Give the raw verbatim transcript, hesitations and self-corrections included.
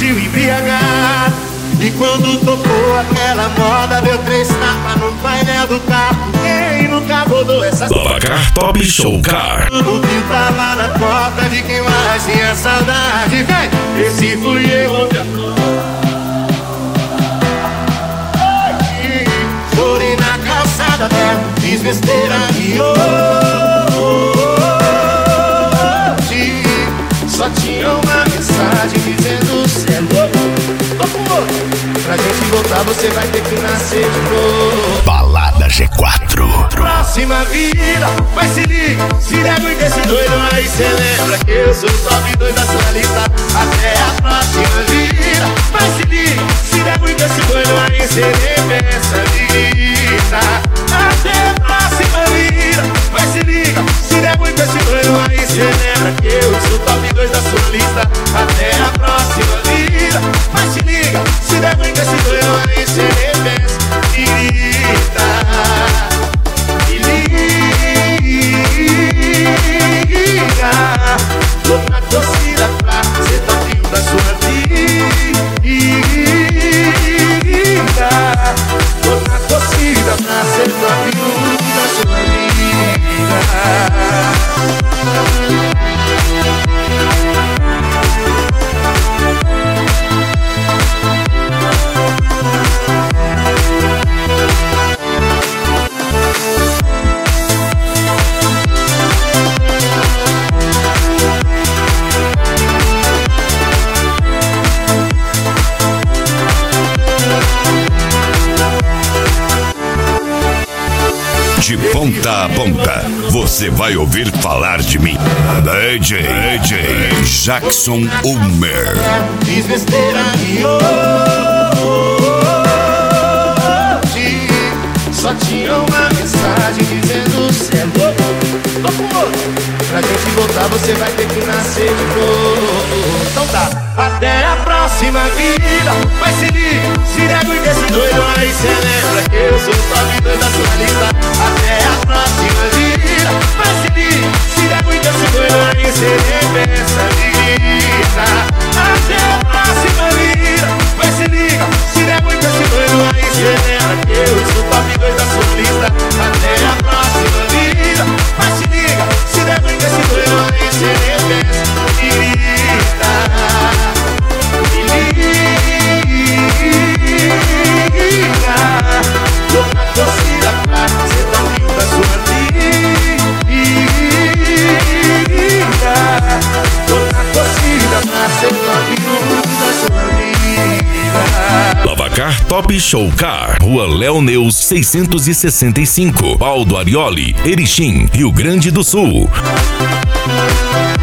dirigiu embriagado. E quando tocou aquela moda, deu três tapas no painel do carro. Quem nunca rodou essa Lavacar Top Show Car. O que tava na porta de quem mais tinha saudade. Vem, esse fui eu. Chorei na calçada dela, fiz besteira e hoje só tinha uma mensagem dizendo: cê é louco. Pra gente voltar você vai ter que nascer de novo. Balada G quatro. Próxima vida, mas se liga, se der muito esse doido aí cê lembra que eu sou o top dois da sua lista. Até a próxima vida, mas se liga, se der muito esse doido aí cê nem pensa vida. Até a próxima vida, mas se liga, se der muito esse doido aí cê lembra que eu sou o top dois da sua lista. Até a próxima vida, mas se liga, se der muito esse doido aí cê nem pensa vida. Tô na torcida pra ser top da sua vida. Tô na torcida pra ser top da sua vida. De ponta a ponta, você vai ouvir falar de mim. D J, D J Jackson Ulmer. Fiz besteira e hoje só tinha uma mensagem dizendo: cê é louco. Tô com outro. Pra gente voltar você vai ter que nascer de novo. Então tá, até a próxima vida. Mas se liga, se nego e desse doido aí cê lembra que eu sou o top dois da sua lista. Até a próxima vida. Mas se liga, se nego e desse doido aí cê nem pensa vida. Até a próxima vida. Mas se liga, se nego e desse doido aí cê lembra que eu sou o top dois da sua lista. Até a próxima vida. Mas se liga, se nego e desse doido aí cê nem pensa vida. Tô na torcida pra ser top da sua vida. Tô na torcida pra ser top da sua vida. Lavacar Top Show Car, Rua Léo Neus seiscentos e sessenta e cinco, Aldo Arioli, Erechim, Rio Grande do Sul.